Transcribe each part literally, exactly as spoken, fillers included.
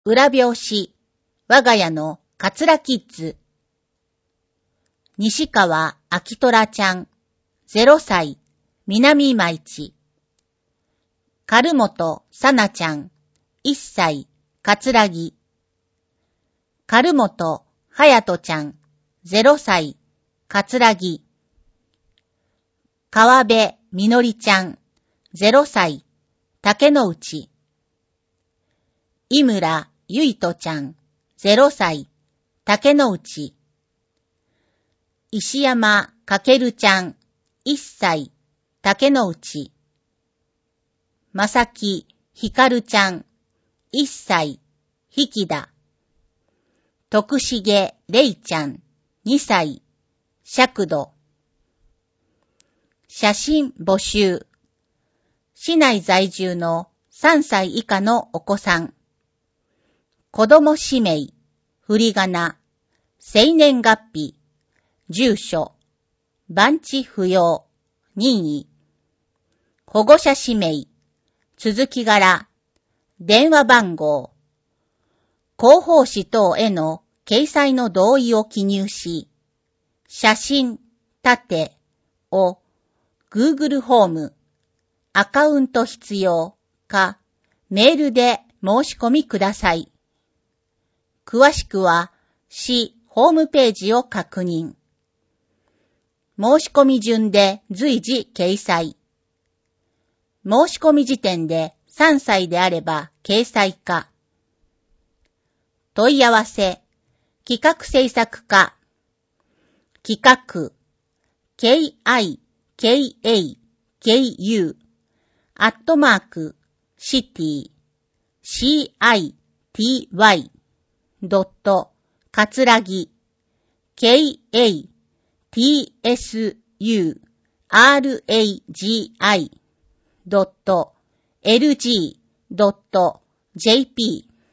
裏表紙、我が家のカツラキッズ。西川明虎ちゃん、ゼロさい、南今市。軽本さなちゃん、いっさい、葛城。軽本隼人ちゃん、ゼロさい、葛城。川辺みのりちゃん、ゼロさい、竹之内。井村ゆいとちゃん、ゼロさい、竹之内。石山かけるちゃん、いっさい、竹之内。まさきひかるちゃん、いっさい、引田。徳重れいちゃん、にさい、尺度。写真募集。市内在住のさんさい以下のお子さん。子供氏名、振り仮名、生年月日、住所、番地不要、任意。保護者氏名、続き柄、電話番号。広報誌等への掲載の同意を記入し、写真、縦を Google ホーム、アカウント必要かメールで申し込みください。詳しくは市ホームページを確認。申し込み順で随時掲載。申し込み時点でさんさいであれば掲載か。問い合わせ、企画制作課。企画、ケーアイケーエーケーユー、アットマーク、シティ、シーアイティーワイ、ドット、かつらぎ、ケーエーティーエスユーアールエージーアイ、ドット、エルジー、ドット、ジェーピー。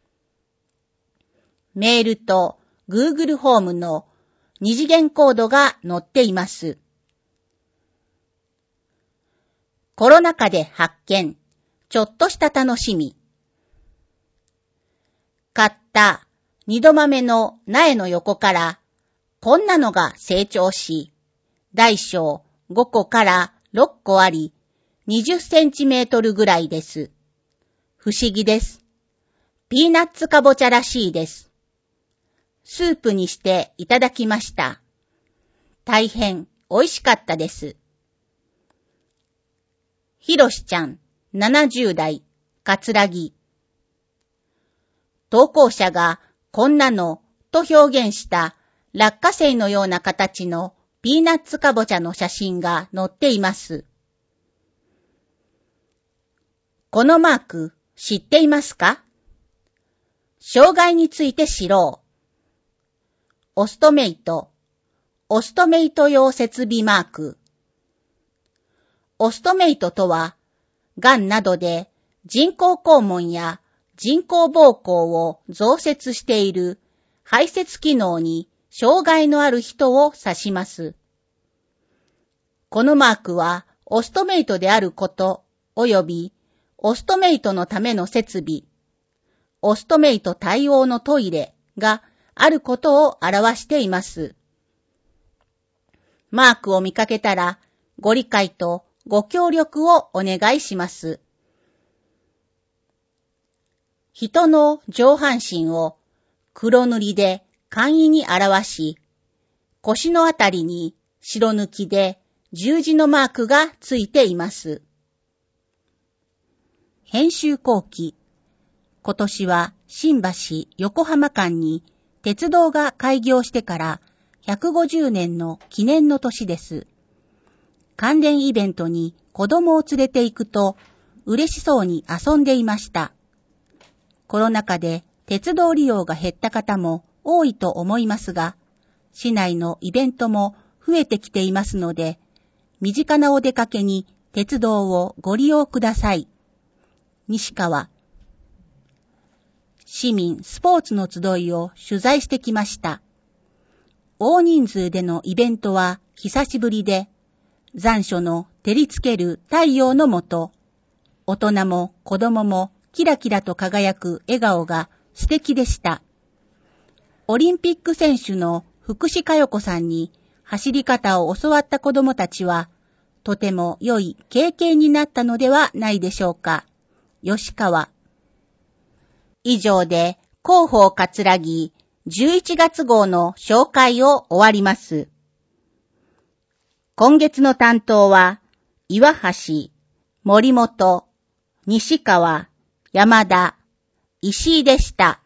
メールと Google ホームの二次元コードが載っています。コロナ禍で発見、ちょっとした楽しみ。買った二度豆の苗の横から、こんなのが成長し、大小ごこからろっこあり、にじゅっセンチメートルぐらいです。不思議です。ピーナッツかぼちゃらしいです。スープにしていただきました。大変美味しかったです。ひろしちゃん、ななじゅうだい、葛城。投稿者がこんなのと表現した落花生のような形のピーナッツかぼちゃの写真が載っています。このマーク知っていますか？障害について知ろう。オストメイト、オストメイト用設備マーク。オストメイトとは、がんなどで人工肛門や人工膀胱を増設している排泄機能に障害のある人を指します。このマークはオストメイトであること及びオストメイトのための設備、オストメイト対応のトイレがあることを表しています。マークを見かけたらご理解とご協力をお願いします。人の上半身を黒塗りで簡易に表し、腰のあたりに白抜きで十字のマークがついています。編集後期。今年は新橋横浜間に鉄道が開業してからひゃくごじゅうねんの記念の年です。関連イベントに子供を連れて行くと嬉しそうに遊んでいました。コロナ禍で鉄道利用が減った方も多いと思いますが、市内のイベントも増えてきていますので、身近なお出かけに鉄道をご利用ください。西川。市民スポーツの集いを取材してきました。大人数でのイベントは久しぶりで、残暑の照りつける太陽の下、大人も子供もキラキラと輝く笑顔が素敵でした。オリンピック選手の福士加代子さんに走り方を教わった子供たちは、とても良い経験になったのではないでしょうか。吉川。以上で、広報葛城じゅういちがつ号の紹介を終わります。今月の担当は、岩橋、森本、西川、山田、石井でした。